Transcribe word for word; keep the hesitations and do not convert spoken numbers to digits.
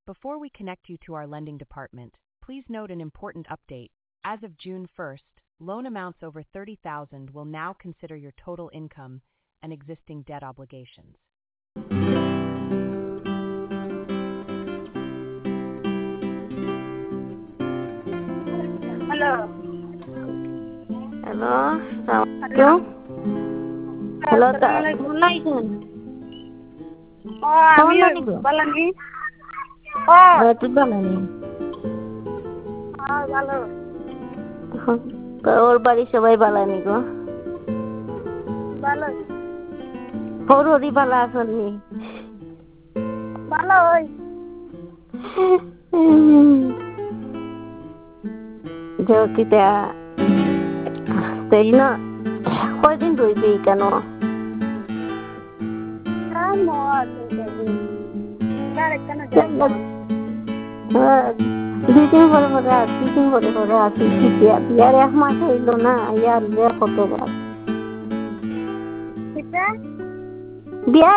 Before we connect you to our lending department, please note an important update. As of June first, loan amounts over thirty thousand will now consider your total income and existing debt obligations. Hello. Hello, Hello. Assalamualaikum. Hello, tak Assalamualaikum. mulai kan? Oh, আমি Assalamualaikum. বালানি oh Eh, tu bala ni. ah ভালো ওর বাড়ি সবাই বালা নি গো। ভালো ওর হরি বালা আসনি। ভালো ওই যে কিটা তাই না কয়দিন রইবি কেন? কামো আছে তারে কেন যাবো দুই দিন পরে পরে আর দুই দিন পরে পরে আসি বিয়া বিয়ার এক মাস হইল না ইয়ার বিয়ার কত বার কিটা বিয়া